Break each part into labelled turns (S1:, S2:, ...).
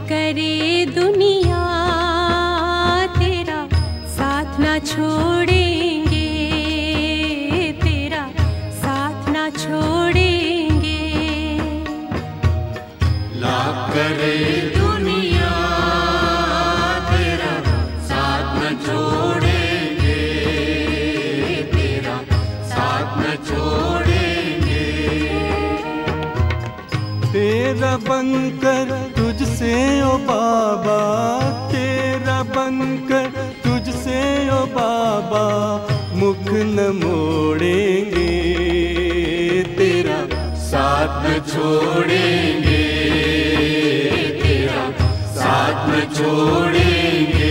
S1: करे दुनिया तेरा साथ ना छोड़ेंगे, तेरा साथ ना छोड़ेंगे।
S2: लाख करे दुनिया तेरा साथ न छोड़ेंगे, तेरा साथ न छोड़ेंगे।
S3: तेरा बनकर तुझसे ओ बाबा, तेरा बनकर तुझसे ओ बाबा, मुख न मोड़ेंगे, तेरा
S2: साथ न छोड़ेंगे, तेरा साथ न छोड़ेंगे।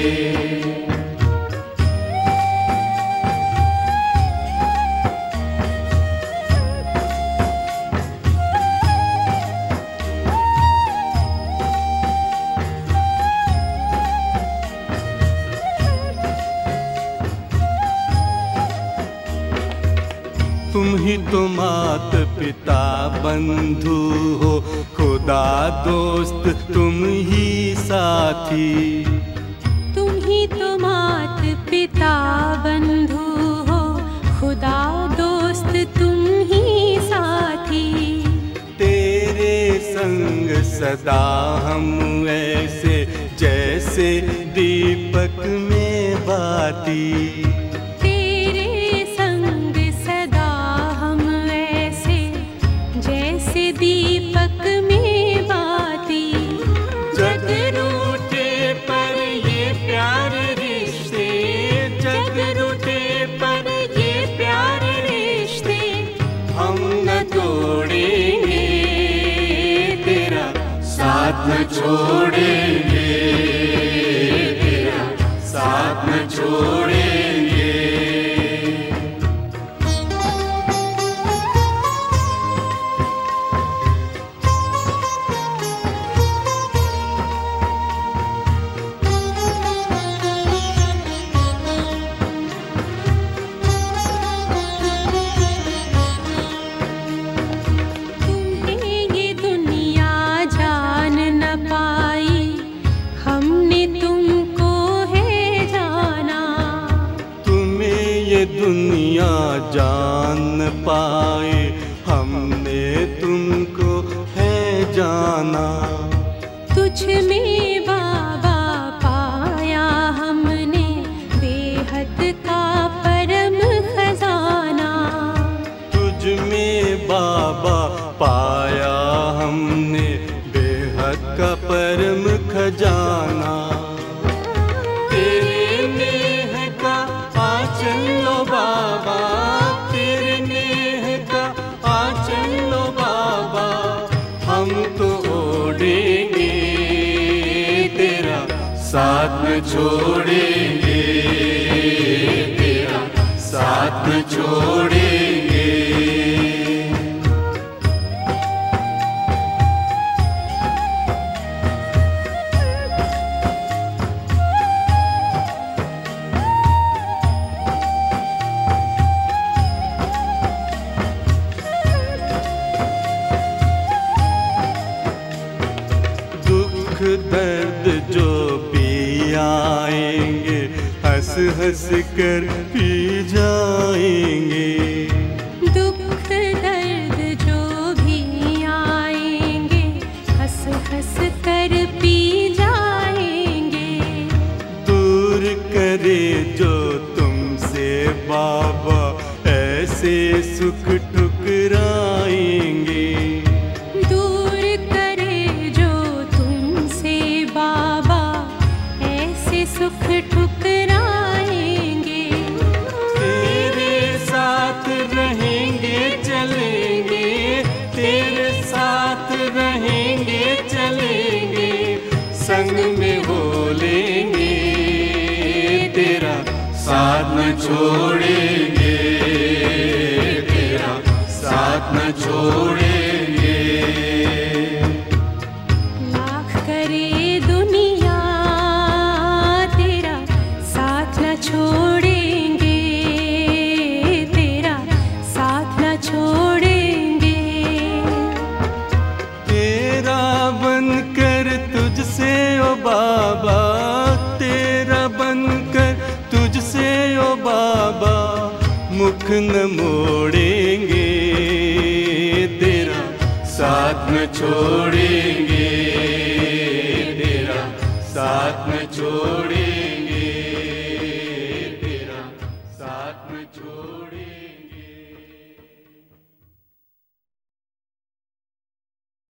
S3: तुम ही तो मात पिता बंधु हो, खुदा दोस्त तुम ही साथी।
S1: तुम ही तो मात पिता बंधु हो, खुदा दोस्त तुम ही साथी।
S3: तेरे संग सदा हम ऐसे जैसे दीपक में बाती।
S1: दीपक में बाती।
S3: जग रूठे पर ये प्यारे रिश्ते, जग रूठे पर ये प्यारे रिश्ते, हम न तोड़ेंगे, तेरा
S2: साथ न छोड़ेंगे, तेरा साथ न छोड़ेंगे।
S3: दुनिया जान पाए, हमने तुमको है जाना।
S1: तुझ में बाबा पाया हमने बेहद का परम खजाना।
S3: तुझ में बाबा पाया हमने बेहद का परम खजाना। चलो बाबा, तेरे नेह का आंचल लो बाबा, हम तो ओढ़ेंगे, तेरा
S2: साथ न छोड़ेंगे, तेरा साथ न छोड़ेंगे।
S3: दर्द जो पी आएंगे, हंस हंस कर पी जाएंगे।
S1: दुख दर्द जो भी आएंगे, हंस हंस कर पी जाएंगे।
S3: दूर करे जो तुमसे बाबा, ऐसे सुख ठुकराएंगे।
S1: सुख ठुकराएंगे।
S3: तेरे साथ रहेंगे चलेंगे, तेरे साथ रहेंगे चलेंगे, संग में हो लेंगे, तेरा
S2: साथ न छोड़ेंगे, तेरा साथ न छोड़ेंगे।
S1: लाख करे दुनिया छोड़ेंगे, तेरा साथ न छोड़ेंगे।
S3: तेरा बनकर तुझसे न मोड़ेंगे, तेरा
S2: साथ न छोड़ेंगे, तेरा साथ न छोड़ेंगे।